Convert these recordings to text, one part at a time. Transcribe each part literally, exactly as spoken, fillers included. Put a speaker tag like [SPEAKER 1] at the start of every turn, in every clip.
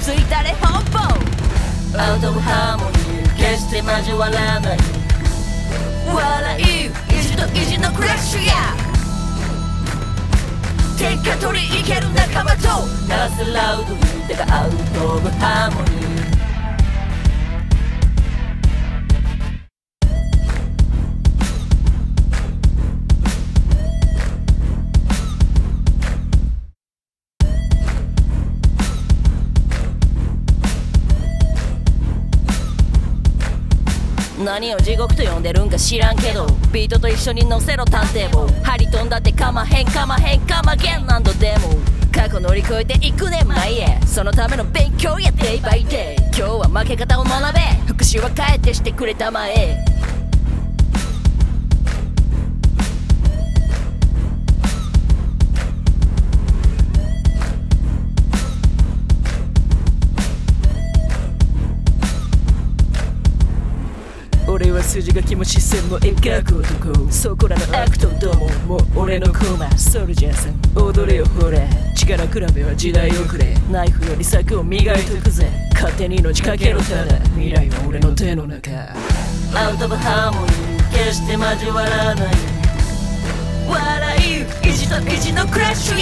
[SPEAKER 1] ついたれ奔放アウトオブハーモニー決して交わらない笑い意地と意地のクラッシュや天下取りいける仲間と鳴らせラウドにだがアウトオブハーモニー何を地獄と呼んでるんか知らんけどビートと一緒に乗せろ探偵棒針飛んだってかまへんかまへんかまげん何度でも過去乗り越えていくね前へそのための勉強やデイバイデイ今日は負け方を学べ復讐は帰ってしてくれたまえ俺は筋書きも視線も描く男そこらの悪党どももう俺のコマソルジャーさん踊れよほら力比べは時代遅れナイフより策を磨いとくぜ勝手に命かけろただ未来は俺の手の中アウトオブハーモニー決して交わらない笑い意地と意地のクラッシュや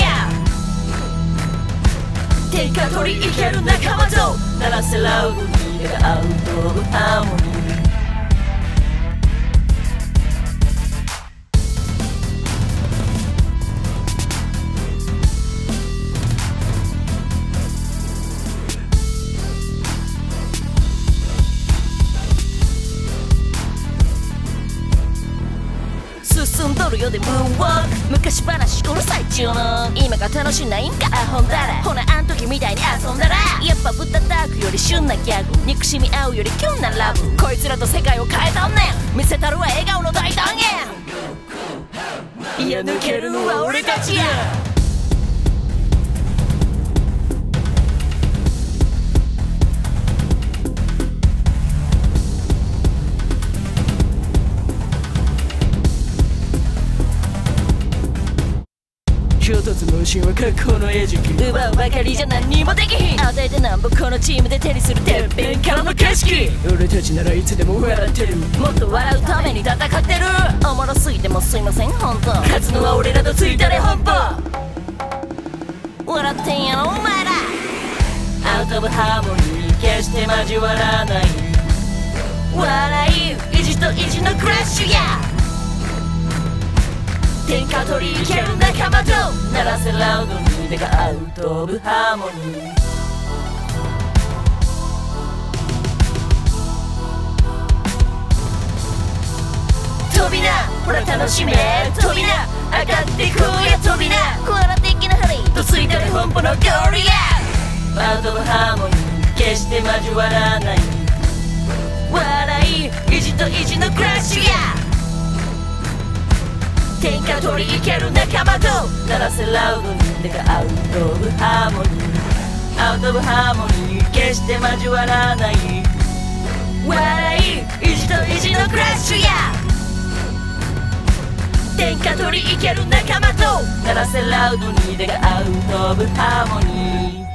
[SPEAKER 1] 天下取りいける仲間と鳴らせラウドにだがアウトオブハーモニー進んどるよでムーンウォーク昔話うるさいっちゅうの今が楽しないんかアホんだらほなあん時みたいに遊んだらやっぱブタタークより旬なギャグ憎しみ合うよりキュンなラブこいつらと世界を変えたんねん見せたるは笑顔の大断言いや抜けるのは俺たちや一つの神は過去の餌食奪うばかりじゃ何にもできひん与えてなんぼこのチームで手にするてっぺんからの景色俺たちならいつでも笑ってるもっと笑うために戦ってるおもろすぎてもすいませんほんと勝つのは俺らとついたれ本舗笑ってんやろお前らアウトオブハーモニー決して交わらない笑い意地と意地のクラッシュや天下取りいける仲間と鳴らせラウドにだがアウトオブハーモニー飛びなほら楽しめ飛びな上がってこうや飛びな笑っていきなはりとついたれ本舗のゴールやアウトオブハーモニー決して交わらない笑い意地と意地のクラッシュや天下取りいける仲間と鳴らせラウドにだがアウトオブハーモニーアウトオブハーモニー決して交わらない笑い意地と意地のクラッシュや天下取りいける仲間と鳴らせラウドにだがアウトオブハーモニー